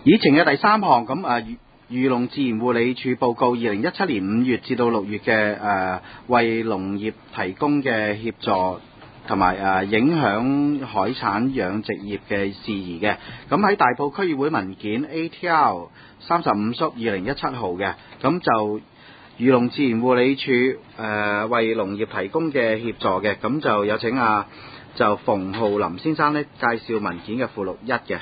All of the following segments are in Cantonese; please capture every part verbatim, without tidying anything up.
議程嘅第三項，咁誒漁漁農自然護理署報告二零一七年五月至到六月嘅誒為農業提供嘅協助同埋誒影響海產養殖業嘅事宜嘅。咁喺大埔區議會文件 A T R 三十五縮二零一七號嘅，咁就漁農自然護理署誒、呃、為農業提供嘅協助嘅，咁就有請啊就馮浩林先生咧介紹文件嘅附錄一嘅。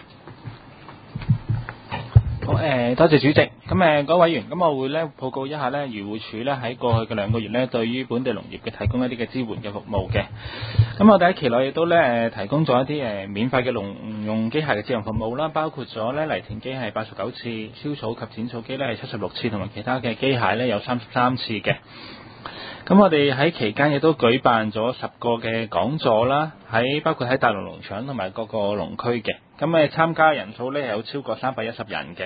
好，誒多謝主席。咁誒各位委員，咁我會咧報告一下咧漁護署咧喺過去嘅兩個月咧對於本地農業嘅提供一啲嘅支援嘅服務嘅。咁我哋喺期內亦都咧誒提供咗一啲誒免費嘅農用機械嘅支援服務啦，包括咗咧犁田機係八十九次，燒草及剪草機咧係七十六次，同埋其他嘅機械咧有三十三次嘅。咁我哋喺期間亦都舉辦咗十個嘅講座啦，喺包括喺大龍農場同埋各個農區嘅。咁誒參加人數咧有超過三百一十人嘅。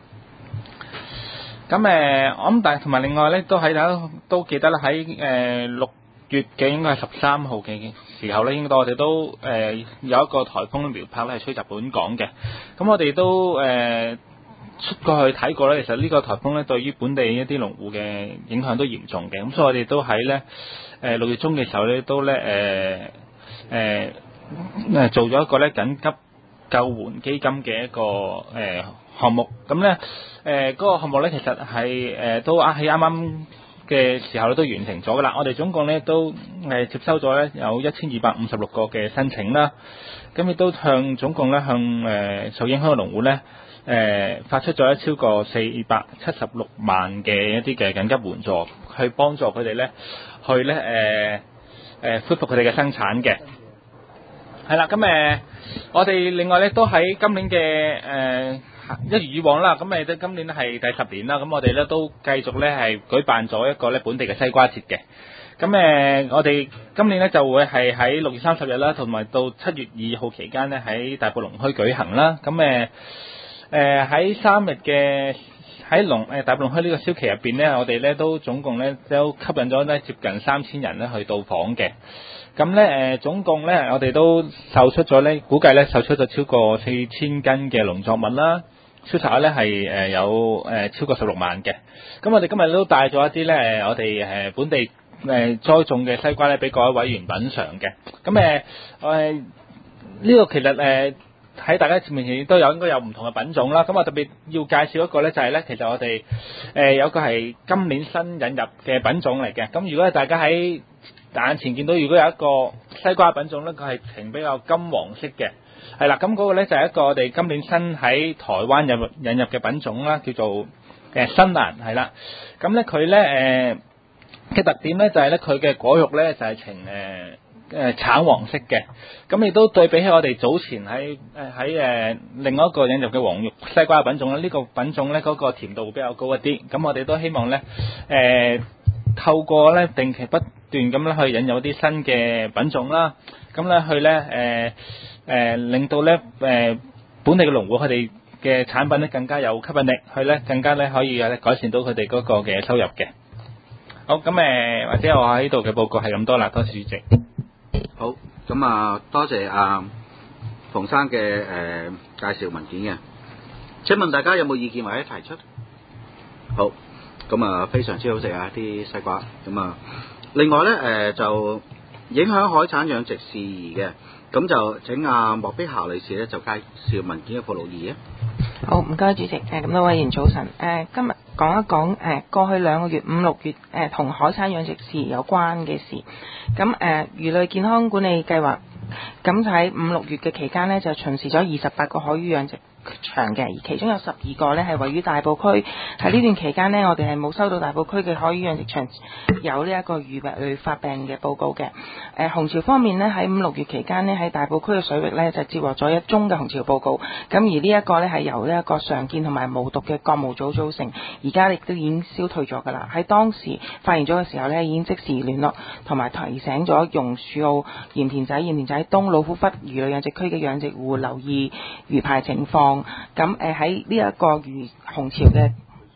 咁誒我諗但同埋另外咧都喺大家都記得啦，喺誒六月嘅應該係十三號嘅時候咧，應該我哋都誒、呃、有一個颱風苗柏咧係吹襲本港嘅。咁我哋都誒、呃、出過去睇過咧，其實呢個颱風咧對於本地一啲農戶嘅影響都嚴重嘅。咁所以我哋都喺咧誒六月中嘅時候咧都咧誒誒誒做咗一個咧緊急救援基金嘅一個誒、呃、項目。咁咧誒嗰個項目咧其實係誒、呃、都喺啱啱嘅時候咧都完成咗噶啦。我哋總共咧都誒、呃、接收咗咧有一千二百五十六個嘅申請啦。咁亦都向總共咧向誒、呃、受影響嘅農戶咧誒發出咗超過四百七十六萬嘅一啲嘅緊急援助，去幫助佢哋咧去咧誒誒恢復佢哋嘅生產嘅。係啦，咁誒、呃、我哋另外咧都喺今年嘅誒、呃、一如以往啦，咁誒都今年係第十年啦，咁我哋咧都繼續咧係舉辦咗一個咧本地嘅西瓜節嘅。咁誒、呃、我哋今年咧就會係喺六月三十日啦，同埋到七月二號期間咧喺大埔農墟舉行啦。咁誒誒喺三日嘅喺農誒大埔農墟呢個銷期入邊咧，我哋咧都總共咧都吸引咗咧接近三千人咧去到訪嘅。咁咧誒總共咧我哋都售出咗咧，估計咧售出咗超過四千斤嘅農作物啦，銷售額咧係誒有誒超過十六萬嘅。咁我哋今日都帶咗一啲咧誒我哋誒本地誒栽種嘅西瓜咧，俾各位委員品嚐嘅。咁誒誒呢個其實誒喺大家面前都有應該有唔同嘅品種啦。咁我特別要介紹一個咧，就係咧其實我哋誒有個係今年新引入嘅品種嚟嘅。咁如果大家喺眼前見到，如果有一個西瓜品種咧，佢係呈比較金黃色嘅，係啦。咁嗰個咧就係一個我哋今年新喺台灣引入引入嘅品種啦，叫做誒新蘭，係啦。咁咧佢咧誒嘅特點咧就係咧佢嘅果肉咧就係呈誒誒橙黃色嘅。咁亦都對比起我哋早前喺誒喺誒另外一個引入嘅黃肉西瓜品種咧，呢個品種咧嗰個甜度會比較高一啲。咁我哋都希望咧誒透過咧定期不斷咁咧去引入啲新嘅品種啦，咁咧去咧誒誒令到咧誒、呃、本地嘅農戶佢哋嘅產品咧更加有吸引力，去咧更加咧可以咧改善到佢哋嗰個嘅收入嘅。好，咁誒、呃、或者我喺呢度嘅報告係咁多啦，多謝主席。 好，咁啊多謝阿馮生嘅誒、呃、介紹文件嘅。請問大家有冇意見或者提出？好。咁啊，非常之好食啊！啲西瓜咁啊，另外咧誒、呃、就影響海產養殖事宜嘅，咁就請阿莫碧霞女士咧就介紹文件嘅附錄二啊。 好，唔該主席，誒咁多位議員早晨，誒、呃、今日講一講誒、呃、過去兩個月五六月誒同、呃、海產養殖事宜有關嘅事，咁誒、呃、魚類健康管理計劃，咁就喺五六月嘅期間呢，就巡視咗二十八個海魚養殖場嘅，而其中有十二個呢係位於大埔區。喺呢段期間呢，我哋係冇收到大埔區嘅海魚養殖場有呢一個魚類發病嘅報告嘅。誒、呃、紅潮方面呢，喺五六月期間呢，喺大埔區嘅水域呢，就接獲咗一宗嘅紅潮報告。咁而呢一個呢，係由呢一個常見同埋無毒嘅鋼毛藻造成，而家亦都已經消退咗㗎啦。喺當時發現咗嘅時候呢，已經即時聯絡同埋提醒咗榕樹澳、鹽田仔、鹽田仔東、老虎窟魚類養殖區嘅養殖戶留意魚排情況。咁誒喺呢一個魚紅潮嘅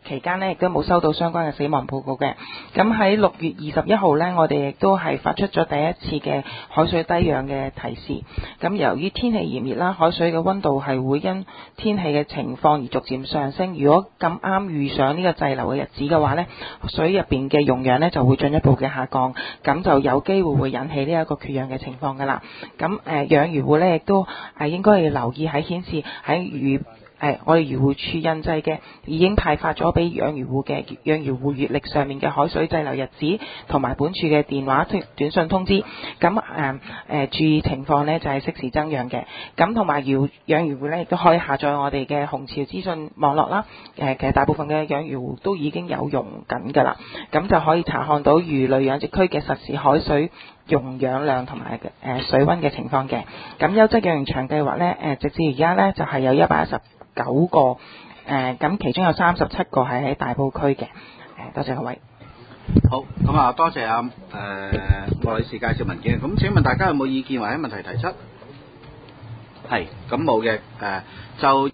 期間呢，亦都冇收到相關嘅死亡報告嘅。咁喺六月二十一號呢，我哋亦都係發出咗第一次嘅海水低氧嘅提示。咁由於天氣炎熱啦，海水嘅溫度係會因天氣嘅情況而逐漸上升。如果咁啱遇上呢個滯留嘅日子嘅話呢，水入邊嘅溶氧呢就會進一步嘅下降，咁就有機會會引起呢一個缺氧嘅情況噶啦。咁誒、呃、養魚戶呢亦都係應該要留意喺顯示喺魚誒我哋漁護署印製嘅已經派發咗俾養魚戶嘅養魚戶月曆上面嘅海水滯留日子，同埋本署嘅電話短信通知。咁誒誒注意情況呢就係適時增氧嘅。咁同埋養養魚戶呢亦都可以下載我哋嘅紅潮資訊網絡啦。誒其實大部分嘅養魚戶都已經有用緊㗎啦。咁就可以查看到魚類養殖區嘅實時海水溶氧量同埋誒水溫嘅情況嘅。咁優質養魚場計劃呢，誒直至而家呢就係有一百一十九個誒，咁、呃、其中有三十七個係喺大埔區嘅。誒、呃，多謝各位。 好，咁啊，多謝阿誒莫女士介紹文件。咁請問大家有冇意見或者問題提出？係，咁冇嘅誒就。